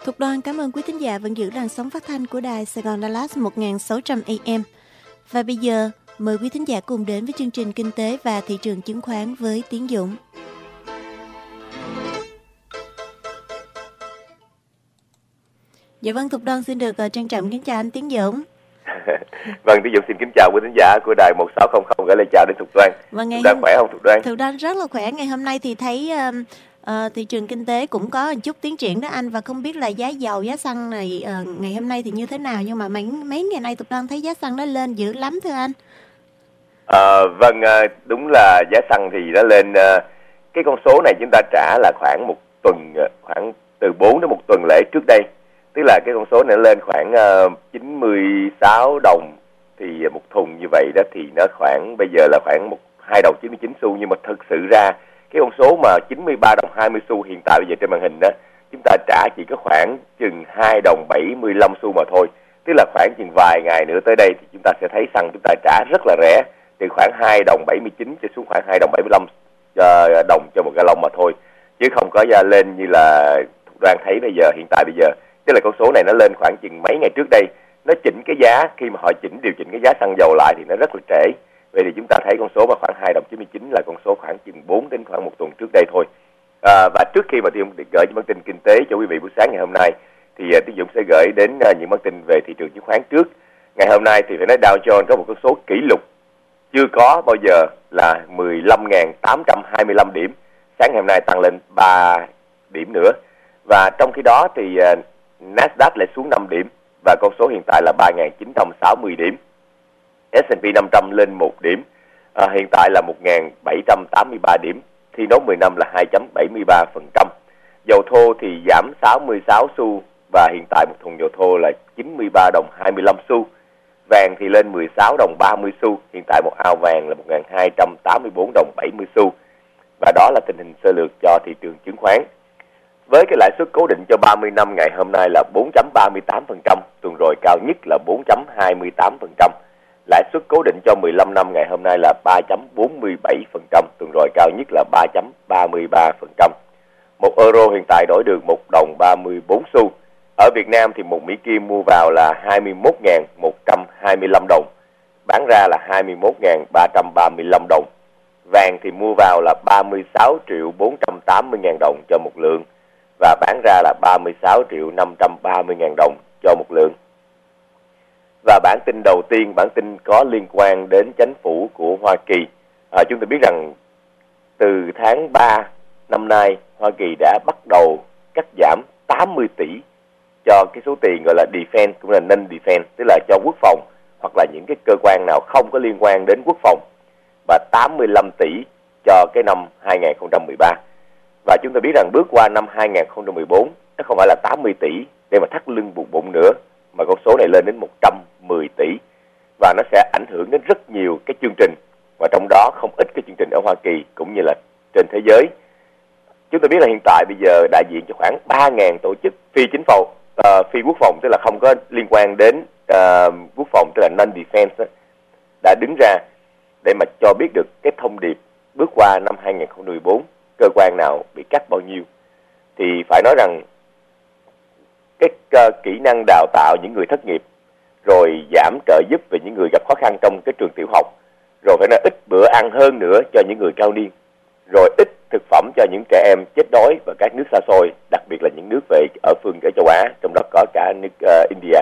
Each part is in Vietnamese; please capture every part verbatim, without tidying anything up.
Thục Đoan cảm ơn quý thính giả vẫn giữ làn sóng phát thanh của đài Sài Gòn Dallas một nghìn sáu trăm A M. Và bây giờ, mời quý thính giả cùng đến với chương trình Kinh tế và thị trường chứng khoán với Tiến Dũng. Dạ vâng, Thục Đoan xin được uh, trân trọng kính chào anh Tiến Dũng. Vâng, Tiến Dũng xin kính chào quý thính giả của đài một sáu không không, gửi lời chào đến Thục Đoan. Vâng, Thục Đoan hôm... khỏe không Thục Đoan? Thục Đoan rất là khỏe. Ngày hôm nay thì thấy uh, uh, thị trường kinh tế cũng có một chút tiến triển đó anh, và không biết là giá dầu, giá xăng này uh, ngày hôm nay thì như thế nào, nhưng mà mấy mấy ngày nay Thục Đoan thấy giá xăng nó lên dữ lắm thưa anh. À, vâng, đúng là giá xăng thì nó lên, cái con số này chúng ta trả là khoảng một tuần, khoảng từ bốn đến một tuần lễ trước đây. Tức là cái con số này lên khoảng chín mươi sáu đồng thì một thùng, như vậy đó thì nó khoảng bây giờ là khoảng một hai đồng chín mươi chín xu, nhưng mà thực sự ra cái con số mà chín mươi ba đồng hai mươi xu hiện tại bây giờ trên màn hình đó, chúng ta trả chỉ có khoảng chừng hai đồng bảy mươi lăm xu mà thôi. Tức là khoảng chừng vài ngày nữa tới đây thì chúng ta sẽ thấy xăng chúng ta trả rất là rẻ, từ khoảng hai đồng bảy mươi chín cho xuống khoảng hai đồng bảy mươi lăm uh, đồng cho một gallon mà thôi, chứ không có ra lên như là Thục Đoan thấy bây giờ hiện tại bây giờ. Tức là con số này nó lên khoảng chừng mấy ngày trước đây, nó chỉnh cái giá, khi mà họ chỉnh điều chỉnh cái giá xăng dầu lại thì nó rất là trễ. Vậy thì chúng ta thấy con số mà khoảng hai đồng chín mươi chín là con số khoảng chừng bốn đến khoảng một tuần trước đây thôi. À, và trước khi mà Tiến Dũng gửi những bản tin kinh tế cho quý vị buổi sáng ngày hôm nay thì uh, Tiến Dũng sẽ gửi đến uh, những bản tin về thị trường chứng khoán trước. Ngày hôm nay thì phải nói Dow Jones có một con số kỷ lục chưa có bao giờ là mười lăm nghìn tám trăm hai mươi lăm điểm. Sáng ngày hôm nay tăng lên ba điểm nữa. Và trong khi đó thì uh, Nasdaq lại xuống năm điểm và con số hiện tại là ba nghìn chín trăm sáu mươi điểm. ét and pê năm trăm lên một điểm, à, hiện tại là một nghìn bảy trăm tám mươi ba điểm, thì nốt mười năm là hai phẩy bảy mươi ba phần trăm. Dầu thô thì giảm sáu mươi sáu xu và hiện tại một thùng dầu thô là chín mươi ba đồng hai mươi lăm xu. Vàng thì lên mười sáu đồng ba mươi xu, hiện tại một ao vàng là một nghìn hai trăm tám mươi bốn đồng bảy mươi xu. Và đó là tình hình sơ lược cho thị trường chứng khoán. Với cái lãi suất cố định cho ba mươi năm ngày hôm nay là bốn phẩy ba mươi tám phần trăm, tuần rồi cao nhất là bốn phẩy hai mươi tám phần trăm. Lãi suất cố định cho mười lăm năm ngày hôm nay là ba phẩy bốn mươi bảy phần trăm, tuần rồi cao nhất là ba phẩy ba mươi ba phần trăm. Một euro hiện tại đổi được một đồng ba mươi bốn xu. Ở Việt Nam thì một Mỹ Kim mua vào là hai mươi mốt nghìn một trăm hai mươi lăm đồng, bán ra là hai mươi mốt nghìn ba trăm ba mươi lăm đồng. Vàng thì mua vào là ba mươi sáu triệu bốn trăm tám mươi nghìn đồng cho một lượng và bán ra là ba mươi sáu triệu năm trăm ba mươi nghìn đồng cho một lượng. Và bản tin đầu tiên, bản tin có liên quan đến chính phủ của Hoa Kỳ. À, chúng ta biết rằng từ tháng ba năm nay, Hoa Kỳ đã bắt đầu cắt giảm tám mươi tỷ cho cái số tiền gọi là defense, cũng là non-defense, tức là cho quốc phòng hoặc là những cái cơ quan nào không có liên quan đến quốc phòng, và tám mươi lăm tỷ cho cái năm hai nghìn không trăm mười ba. Và chúng ta biết rằng bước qua năm hai nghìn không trăm mười bốn, nó không phải là tám mươi tỷ để mà thắt lưng buộc bụng nữa, mà con số này lên đến một trăm mười tỷ. Và nó sẽ ảnh hưởng đến rất nhiều cái chương trình, và trong đó không ít cái chương trình ở Hoa Kỳ cũng như là trên thế giới. Chúng ta biết là hiện tại bây giờ đại diện cho khoảng ba nghìn tổ chức phi chính phủ, uh, phi quốc phòng, tức là không có liên quan đến uh, quốc phòng, tức là non-defense, đã đứng ra để mà cho biết được cái thông điệp bước qua năm hai nghìn không trăm mười bốn, cơ quan nào bị cắt bao nhiêu. Thì phải nói rằng cái uh, kỹ năng đào tạo những người thất nghiệp, rồi giảm trợ giúp về những người gặp khó khăn trong cái trường tiểu học, rồi phải nói ít bữa ăn hơn nữa cho những người cao niên, rồi ít thực phẩm cho những trẻ em chết đói và các nước xa xôi, đặc biệt là những nước về ở phương cái châu Á, trong đó có cả nước uh, India.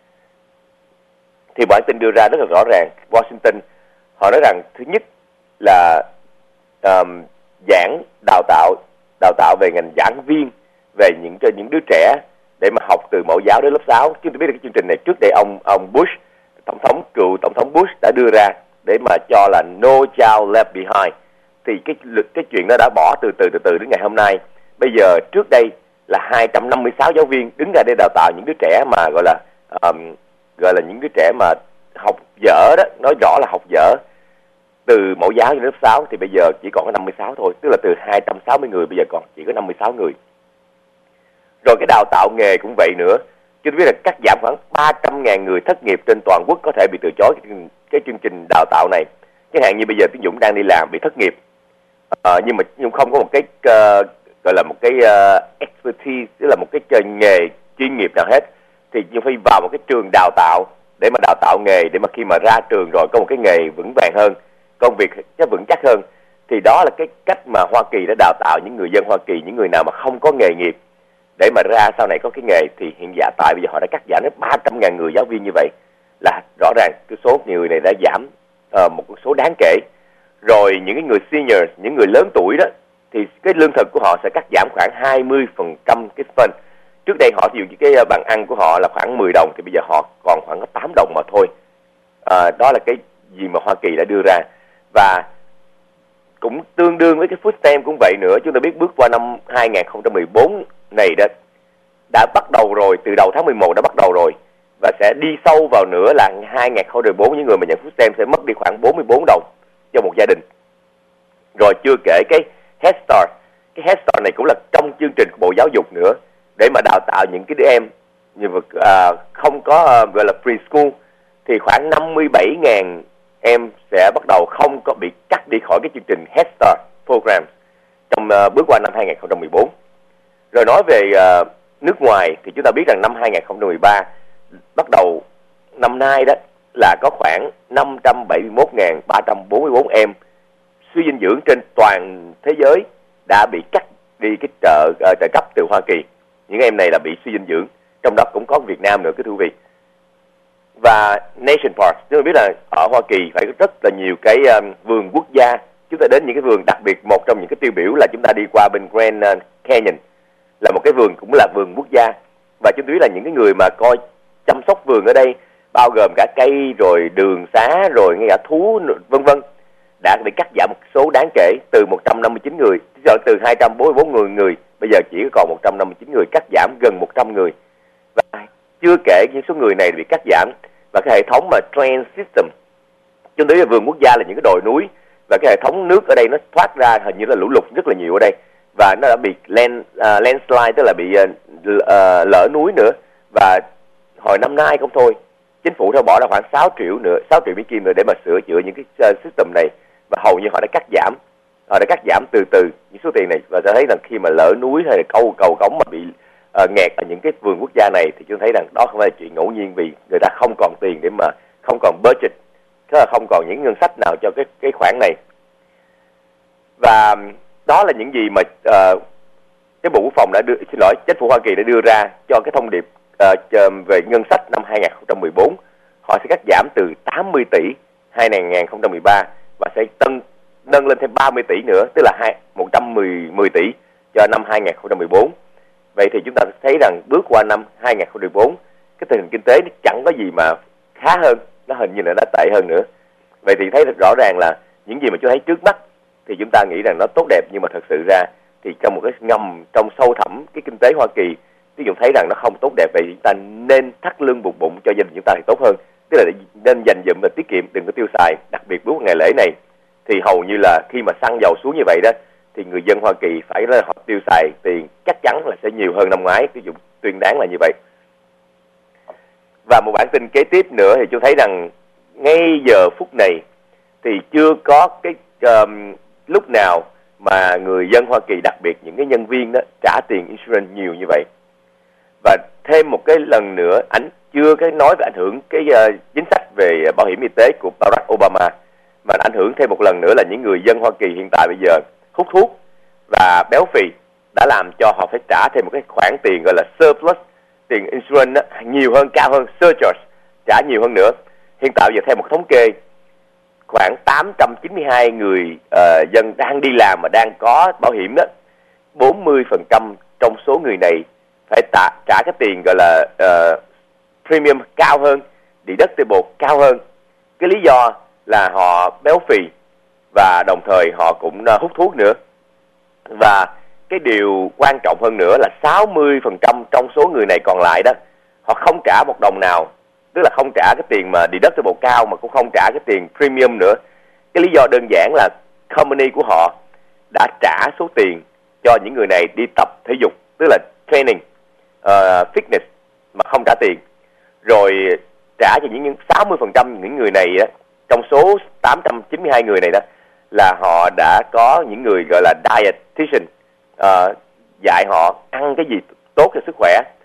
Thì bản tin đưa ra rất là rõ ràng. Washington họ nói rằng thứ nhất là um, giảng đào tạo đào tạo về ngành giảng viên về những cho những đứa trẻ để mà học từ mẫu giáo đến lớp sáu. Chúng tôi biết là cái chương trình này trước đây ông ông Bush, tổng thống cựu tổng thống Bush đã đưa ra để mà cho là no child left behind. Thì cái cái chuyện đó đã bỏ từ từ từ từ đến ngày hôm nay. Bây giờ trước đây là hai trăm năm mươi sáu giáo viên đứng ra để đào tạo những đứa trẻ mà gọi là um, gọi là những đứa trẻ mà học dở đó, nói rõ là học dở từ mẫu giáo đến lớp sáu, thì bây giờ chỉ còn có năm mươi sáu thôi, tức là từ hai trăm sáu mươi người bây giờ còn chỉ có năm mươi sáu người. Rồi cái đào tạo nghề cũng vậy nữa. Chúng tôi biết là cắt giảm khoảng ba trăm nghìn người thất nghiệp trên toàn quốc có thể bị từ chối cái, cái chương trình đào tạo này. Chẳng hạn như bây giờ Tiến Dũng đang đi làm bị thất nghiệp, à, nhưng mà nhưng không có một cái uh, gọi là một cái uh, expertise, tức là một cái nghề chuyên nghiệp nào hết, thì Dương Phi vào một cái trường đào tạo để mà đào tạo nghề, để mà khi mà ra trường rồi có một cái nghề vững vàng hơn, công việc nó vững chắc hơn. Thì đó là cái cách mà Hoa Kỳ đã đào tạo những người dân Hoa Kỳ, những người nào mà không có nghề nghiệp, để mà ra sau này có cái nghề. Thì hiện dạ tại bây giờ họ đã cắt giảm đến ba trăm ngàn người giáo viên như vậy, là rõ ràng cái số người này đã giảm uh, một số đáng kể. Rồi những cái người senior, những người lớn tuổi đó, thì cái lương thực của họ sẽ cắt giảm khoảng hai mươi phần trăm cái phần. Trước đây họ dùng cái bàn ăn của họ là khoảng mười đồng, thì bây giờ họ còn khoảng có tám đồng mà thôi. À, đó là cái gì mà Hoa Kỳ đã đưa ra. Và cũng tương đương với cái food stamp cũng vậy nữa. Chúng ta biết bước qua năm hai không một bốn này đó đã bắt đầu rồi, từ đầu tháng mười một đã bắt đầu rồi, và sẽ đi sâu vào nữa là hai không một bốn những người mà nhận food stamp sẽ mất đi khoảng bốn mươi bốn đồng cho một gia đình. Rồi chưa kể cái Head Start. Cái Head Start này cũng là trong chương trình của Bộ Giáo dục nữa, để mà đào tạo những cái đứa em như à, không có à, gọi là preschool, thì khoảng năm mươi bảy nghìn em sẽ bắt đầu không có bị cắt đi khỏi cái chương trình Head Start program trong à, bước qua năm hai không một bốn. Rồi nói về à, nước ngoài thì chúng ta biết rằng năm hai không một ba bắt đầu năm nay đó là có khoảng năm trăm bảy mươi mốt nghìn ba trăm bốn mươi bốn em suy dinh dưỡng trên toàn thế giới đã bị cắt đi cái trợ uh, trợ cấp từ Hoa Kỳ. Những em này là bị suy dinh dưỡng, trong đó cũng có Việt Nam nữa, cái thú vị. Và Nation Park, chúng ta biết là ở Hoa Kỳ phải có rất là nhiều cái um, vườn quốc gia. Chúng ta đến những cái vườn, đặc biệt một trong những cái tiêu biểu là chúng ta đi qua bên Grand Canyon, là một cái vườn cũng là vườn quốc gia. Và chúng ta biết là những cái người mà coi chăm sóc vườn ở đây, bao gồm cả cây rồi đường xá rồi ngay cả thú vân vân, đã bị cắt giảm một số đáng kể, từ một trăm năm mươi chín người, từ hai trăm bốn mươi bốn người, người bây giờ chỉ còn một trăm năm mươi chín người, cắt giảm gần một trăm người. Và chưa kể những số người này bị cắt giảm, và cái hệ thống mà drain system, chúng ta biết là vườn quốc gia là những cái đồi núi, và cái hệ thống nước ở đây nó thoát ra hình như là lũ lụt rất là nhiều ở đây, và nó đã bị land, uh, landslide, tức là bị uh, uh, lở núi nữa. Và hồi năm nay không thôi, chính phủ đã bỏ ra khoảng sáu triệu nữa, sáu triệu Mỹ Kim nữa để mà sửa chữa những cái uh, system này, và hầu như họ đã cắt giảm, họ đã cắt giảm từ từ những số tiền này. Và tôi thấy rằng khi mà lở núi hay là cầu cầu cống mà bị uh, nghẹt ở những cái vườn quốc gia này, thì tôi thấy rằng đó không phải là chuyện ngẫu nhiên, vì người ta không còn tiền để mà không còn budget, tức là không còn những ngân sách nào cho cái cái khoản này. Và đó là những gì mà uh, cái Bộ Quốc phòng đã đưa, xin lỗi, chính phủ Hoa Kỳ đã đưa ra cho cái thông điệp uh, về ngân sách năm hai không một bốn. Họ sẽ cắt giảm từ tám mươi tỷ hai không một ba và sẽ tăng nâng lên thêm ba mươi tỷ nữa, tức là một trăm mười tỷ cho năm hai không một bốn. Vậy thì chúng ta thấy rằng bước qua năm hai không một bốn, cái tình hình kinh tế nó chẳng có gì mà khá hơn, nó hình như là đã tệ hơn nữa. Vậy thì thấy rõ ràng là những gì mà chúng thấy trước mắt thì chúng ta nghĩ rằng nó tốt đẹp, nhưng mà thật sự ra thì trong một cái ngầm, trong sâu thẳm cái kinh tế Hoa Kỳ, ví dụ thấy rằng nó không tốt đẹp. Vậy chúng ta nên thắt lưng buộc bụng cho gia đình chúng ta thì tốt hơn, tức là nên dành dụm và tiết kiệm, đừng có tiêu xài. Đặc biệt bước ngày lễ này thì hầu như là khi mà xăng dầu xuống như vậy đó, thì người dân Hoa Kỳ phải là họ tiêu xài tiền chắc chắn là sẽ nhiều hơn năm ngoái, ví dụ tuyên đáng là như vậy. Và một bản tin kế tiếp nữa thì tôi thấy rằng ngay giờ phút này thì chưa có cái um, lúc nào mà người dân Hoa Kỳ, đặc biệt những cái nhân viên đó, trả tiền insurance nhiều như vậy. Và thêm một cái lần nữa, ảnh chưa cái nói về ảnh hưởng cái uh, chính sách về bảo hiểm y tế của Barack Obama, mà ảnh hưởng thêm một lần nữa là những người dân Hoa Kỳ hiện tại bây giờ hút thuốc và béo phì đã làm cho họ phải trả thêm một cái khoản tiền gọi là surplus, tiền insurance đó, nhiều hơn, cao hơn, surcharge, trả nhiều hơn nữa. Hiện tại giờ theo một thống kê, khoảng tám trăm chín mươi hai người uh, dân đang đi làm mà đang có bảo hiểm đó, bốn mươi phần trăm trong số người này phải trả, trả cái tiền gọi là uh, premium cao hơn, deductible cao hơn. Cái lý do là họ béo phì và đồng thời họ cũng uh, hút thuốc nữa. Và cái điều quan trọng hơn nữa là sáu mươi phần trăm trong số người này còn lại đó, họ không trả một đồng nào, tức là không trả cái tiền mà deductible cao mà cũng không trả cái tiền premium nữa. Cái lý do đơn giản là company của họ đã trả số tiền cho những người này đi tập thể dục, tức là training, uh, fitness, mà không trả tiền. Rồi trả cho những sáu mươi phần trăm những người này đó, trong số tám trăm chín mươi hai người này đó, là họ đã có những người gọi là dietitian, uh, dạy họ ăn cái gì tốt cho sức khỏe.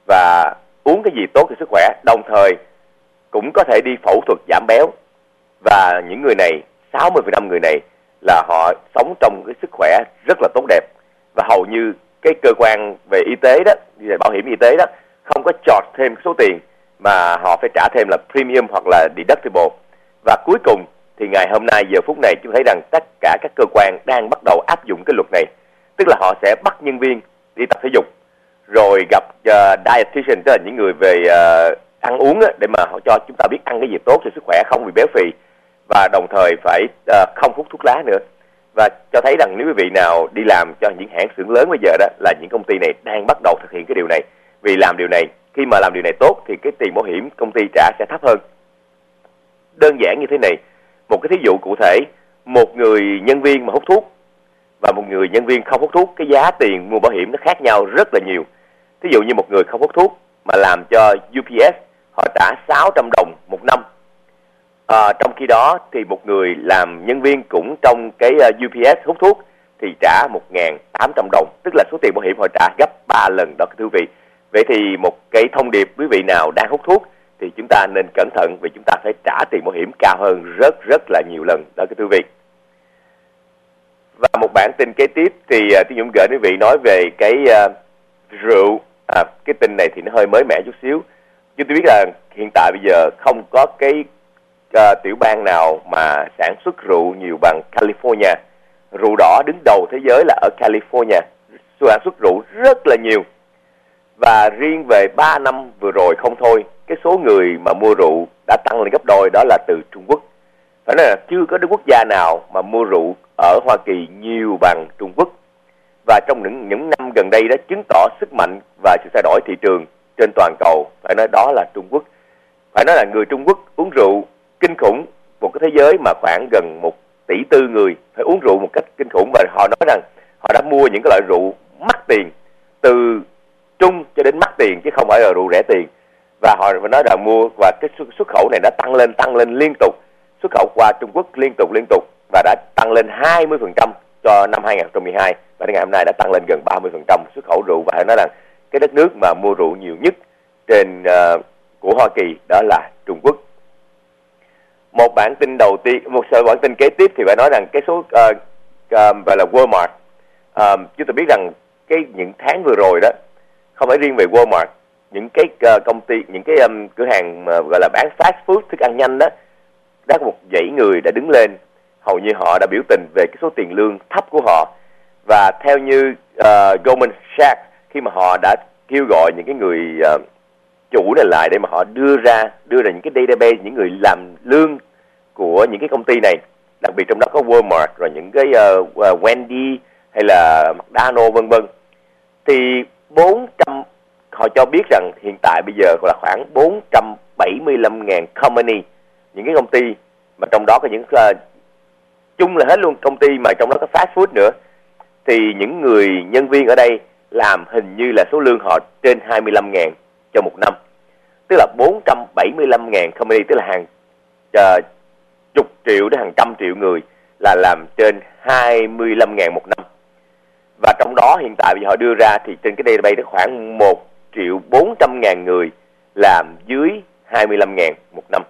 và uống cái gì tốt cho sức khỏe, đồng thời cũng có thể đi phẫu thuật giảm béo. Và những người này, sáu mươi phần trăm người này là họ sống trong cái sức khỏe rất là tốt đẹp, và hầu như cái cơ quan về y tế đó, về bảo hiểm y tế đó, không có charge thêm số tiền mà họ phải trả thêm là premium hoặc là deductible. Và cuối cùng thì ngày hôm nay, giờ phút này, chúng thấy rằng tất cả các cơ quan đang bắt đầu áp dụng cái luật này. Tức là họ sẽ bắt nhân viên đi tập thể dục, rồi gặp uh, dietitian, tức là những người về uh, ăn uống á, để mà họ cho chúng ta biết ăn cái gì tốt cho sức khỏe, không bị béo phì, và đồng thời phải uh, không hút thuốc lá nữa. Và cho thấy rằng nếu quý vị nào đi làm cho những hãng xưởng lớn bây giờ đó, là những công ty này đang bắt đầu thực hiện cái điều này. Vì làm điều này, khi mà làm điều này tốt thì cái tiền bảo hiểm công ty trả sẽ thấp hơn. Đơn giản như thế này, một cái thí dụ cụ thể, một người nhân viên mà hút thuốc và một người nhân viên không hút thuốc, cái giá tiền mua bảo hiểm nó khác nhau rất là nhiều. Thí dụ như một người không hút thuốc mà làm cho u pê ét, họ trả sáu trăm đồng một năm. À, trong khi đó thì một người làm nhân viên cũng trong cái uh, u pê ét hút thuốc thì trả một nghìn tám trăm đồng, tức là số tiền bảo hiểm họ trả gấp ba lần đó, thưa quý vị. Vậy thì một cái thông điệp, quý vị nào đang hút thuốc thì chúng ta nên cẩn thận, vì chúng ta phải trả tiền bảo hiểm cao hơn rất rất là nhiều lần đó, thưa quý vị. Và một bản tin kế tiếp thì uh, Tiến Dũng gửi quý vị nói về cái uh, rượu. À, cái tin này thì nó hơi mới mẻ chút xíu. Chúng tôi biết là hiện tại bây giờ không có cái uh, tiểu bang nào mà sản xuất rượu nhiều bằng California. Rượu đỏ đứng đầu thế giới là ở California, sản xuất rượu rất là nhiều. Và riêng về ba năm vừa rồi không thôi, cái số người mà mua rượu đã tăng lên gấp đôi, đó là từ Trung Quốc. Phải nói là chưa có quốc gia nào mà mua rượu ở Hoa Kỳ nhiều bằng Trung Quốc. Và trong những, những năm gần đây đó, chứng tỏ sức mạnh và sự thay đổi thị trường trên toàn cầu, phải nói đó là Trung Quốc. Phải nói là người Trung Quốc uống rượu kinh khủng, một cái thế giới mà khoảng gần một tỷ tư người phải uống rượu một cách kinh khủng. Và họ nói rằng họ đã mua những cái loại rượu mắc tiền, từ trung cho đến mắc tiền, chứ không phải là rượu rẻ tiền. Và họ nói là mua, và cái xuất khẩu này đã tăng lên, tăng lên liên tục. Xuất khẩu qua Trung Quốc liên tục liên tục và đã tăng lên hai mươi phần trăm cho năm hai không một hai, và đến ngày hôm nay đã tăng lên gần ba mươi phần trăm xuất khẩu rượu. Và nói rằng cái đất nước mà mua rượu nhiều nhất trên uh, của Hoa Kỳ đó là Trung Quốc. Một bản tin đầu tiên, một số bản tin kế tiếp thì phải nói rằng cái số uh, uh, gọi là Walmart. Uh, chúng ta biết rằng cái những tháng vừa rồi đó, không phải riêng về Walmart, những cái uh, công ty, những cái um, cửa hàng uh, gọi là bán fast food, thức ăn nhanh đó, đã có một dãy người đã đứng lên, hầu như họ đã biểu tình về cái số tiền lương thấp của họ. Và theo như uh, Goldman Sachs, khi mà họ đã kêu gọi những cái người uh, chủ này lại để mà họ đưa ra đưa ra những cái database, những người làm lương của những cái công ty này, đặc biệt trong đó có Walmart, rồi những cái uh, uh, Wendy hay là McDonald's vân vân, thì bốn trăm, họ cho biết rằng hiện tại bây giờ là khoảng bốn trăm bảy mươi lăm nghìn company, những cái công ty mà trong đó có những uh, chung là hết luôn công ty mà trong đó có fast food nữa, thì những người nhân viên ở đây làm hình như là số lương họ trên hai mươi lăm nghìn cho một năm. Tức là bốn trăm bảy mươi lăm nghìn company, tức là hàng uh, chục triệu đến hàng trăm triệu người là làm trên hai mươi lăm nghìn một năm. Và trong đó hiện tại họ đưa ra thì trên cái database đó khoảng một triệu bốn trăm nghìn người làm dưới hai mươi lăm nghìn một năm.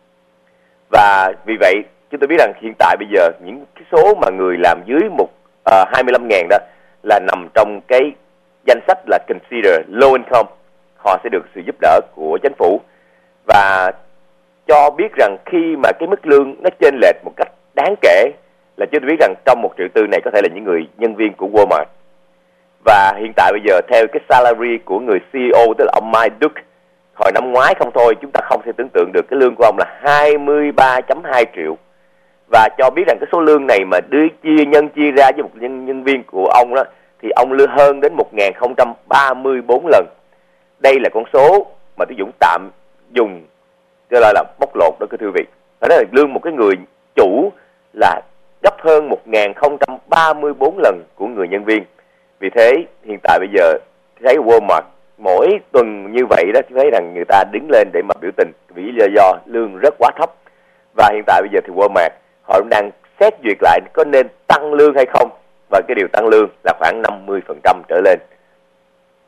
Và vì vậy chúng tôi biết rằng hiện tại bây giờ những cái số mà người làm dưới một uh, hai mươi lăm nghìn đó là nằm trong cái danh sách là consider low income. Họ sẽ được sự giúp đỡ của chính phủ, và cho biết rằng khi mà cái mức lương nó chênh lệch một cách đáng kể, là chúng tôi biết rằng trong một triệu tư này có thể là những người nhân viên của Walmart. Và hiện tại bây giờ theo cái salary của người xê e ô, tức là ông Mike Duke, hồi năm ngoái không thôi, chúng ta không thể tưởng tượng được cái lương của ông là hai mươi ba phẩy hai triệu. Và cho biết rằng cái số lương này mà đưa chia nhân chia ra với một nhân, nhân viên của ông đó, thì ông lương hơn đến một nghìn không trăm ba mươi bốn lần. Đây là con số mà Tiến Dũng tạm dùng cho là, là bóc lột đó, thưa quý vị. Đó là lương một cái người chủ là gấp hơn một nghìn không trăm ba mươi bốn lần của người nhân viên. Vì thế hiện tại bây giờ thấy Walmart mỗi tuần như vậy đó, thấy rằng người ta đứng lên để mà biểu tình vì lý do lương rất quá thấp. Và hiện tại bây giờ thì Walmart họ đang xét duyệt lại có nên tăng lương hay không, và cái điều tăng lương là khoảng năm mươi phần trăm trở lên.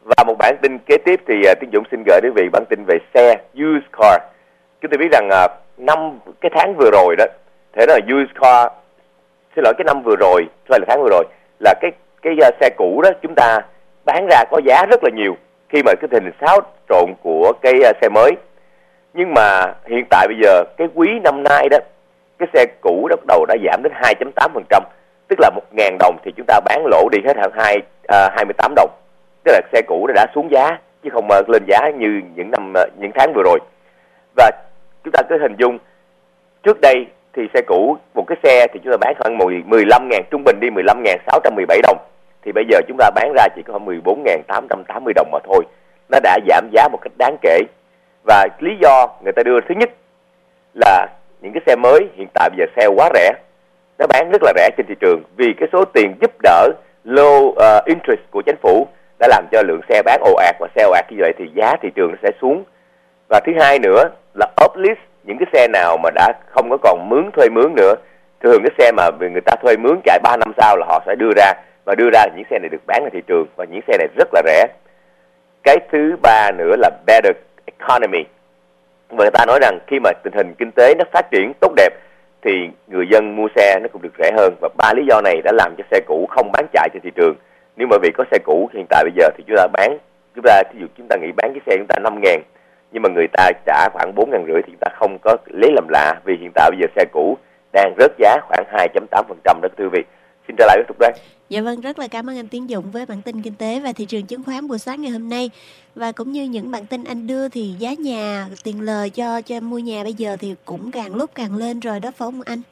Và một bản tin kế tiếp thì uh, Tiến Dũng xin gửi đến quý vị bản tin về xe used car. Chúng ta biết rằng uh, năm cái tháng vừa rồi đó, thế đó là used car, xin lỗi cái năm vừa rồi, phải là tháng vừa rồi, là cái cái uh, xe cũ đó chúng ta bán ra có giá rất là nhiều khi mà cái tình hình xáo trộn của cái uh, xe mới. Nhưng mà hiện tại bây giờ cái quý năm nay đó, cái xe cũ bắt đầu đã giảm đến hai phẩy tám phần trăm, tức là một ngàn đồng thì chúng ta bán lỗ đi hết hàng hai uh, hai mươi tám đồng. Tức là xe cũ đã xuống giá chứ không uh, lên giá như những năm uh, những tháng vừa rồi. Và chúng ta cứ hình dung trước đây thì xe cũ, một cái xe thì chúng ta bán khoảng mười lăm ngàn, trung bình đi mười lăm nghìn sáu trăm mười bảy đồng, thì bây giờ chúng ta bán ra chỉ có mười bốn nghìn tám trăm tám mươi đồng mà thôi. Nó đã giảm giá một cách đáng kể. Và lý do người ta đưa thứ nhất là những cái xe mới hiện tại bây giờ xe quá rẻ, nó bán rất là rẻ trên thị trường, vì cái số tiền giúp đỡ low uh, interest của chính phủ đã làm cho lượng xe bán ồ ạt, và xe ồ ạt như vậy thì giá thị trường nó sẽ xuống. Và thứ hai nữa là off lease, những cái xe nào mà đã không có còn mướn thuê mướn nữa, thường cái xe mà người ta thuê mướn chạy ba năm sau là họ sẽ đưa ra, và đưa ra những xe này được bán ở thị trường, và những xe này rất là rẻ. Cái thứ ba nữa là better economy. Và người ta nói rằng khi mà tình hình kinh tế nó phát triển tốt đẹp thì người dân mua xe nó cũng được rẻ hơn. Và ba lý do này đã làm cho xe cũ không bán chạy trên thị trường. Nếu mà vì có xe cũ hiện tại bây giờ thì chúng ta bán, chúng ta ví dụ chúng ta nghĩ bán cái xe chúng ta năm ngàn, nhưng mà người ta trả khoảng bốn ngàn rưỡi thì chúng ta không có lấy làm lạ, vì hiện tại bây giờ xe cũ đang rớt giá khoảng hai phẩy tám phần trăm đó thưa quý vị. Xin trở lại với Thục Đoan. Dạ vâng, rất là cảm ơn anh Tiến Dũng với bản tin kinh tế và thị trường chứng khoán buổi sáng ngày hôm nay. Và cũng như những bản tin anh đưa thì giá nhà, tiền lời cho cho mua nhà bây giờ thì cũng càng lúc càng lên rồi đó, phải không anh?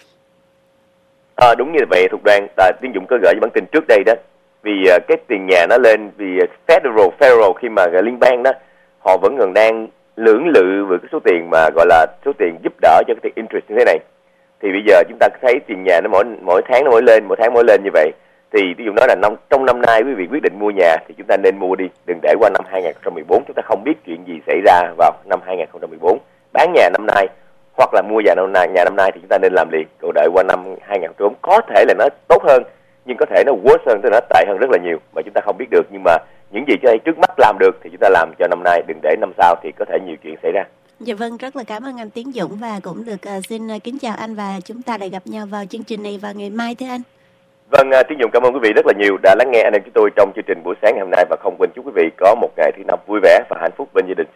À, đúng như vậy Thục Đoan. À, Tiến Dũng có gửi bản tin trước đây đó. Vì uh, cái tiền nhà nó lên, vì federal federal khi mà liên bang đó, họ vẫn còn đang lưỡng lự với cái số tiền mà gọi là số tiền giúp đỡ cho cái tiền interest như thế này. Thì bây giờ chúng ta thấy tiền nhà nó mỗi mỗi tháng nó mỗi lên, mỗi tháng mỗi lên như vậy. Thì ví dụ nói là năm, trong năm nay quý vị quyết định mua nhà thì chúng ta nên mua đi, đừng để qua năm hai không một bốn. Chúng ta không biết chuyện gì xảy ra vào năm hai không một bốn. Bán nhà năm nay hoặc là mua nhà năm nay, nhà năm nay thì chúng ta nên làm liền. Còn đợi qua năm hai không một bốn có thể là nó tốt hơn, nhưng có thể nó worse hơn, tức là nó tệ hơn rất là nhiều mà chúng ta không biết được. Nhưng mà những gì trước mắt làm được thì chúng ta làm cho năm nay, đừng để năm sau thì có thể nhiều chuyện xảy ra. Dạ vâng, rất là cảm ơn anh Tiến Dũng và cũng được uh, xin uh, kính chào anh, và chúng ta lại gặp nhau vào chương trình này vào ngày mai thưa anh. Vâng, uh, Tiến Dũng cảm ơn quý vị rất là nhiều đã lắng nghe anh em chúng tôi trong chương trình buổi sáng ngày hôm nay, và không quên chúc quý vị có một ngày thứ năm vui vẻ và hạnh phúc bên gia đình.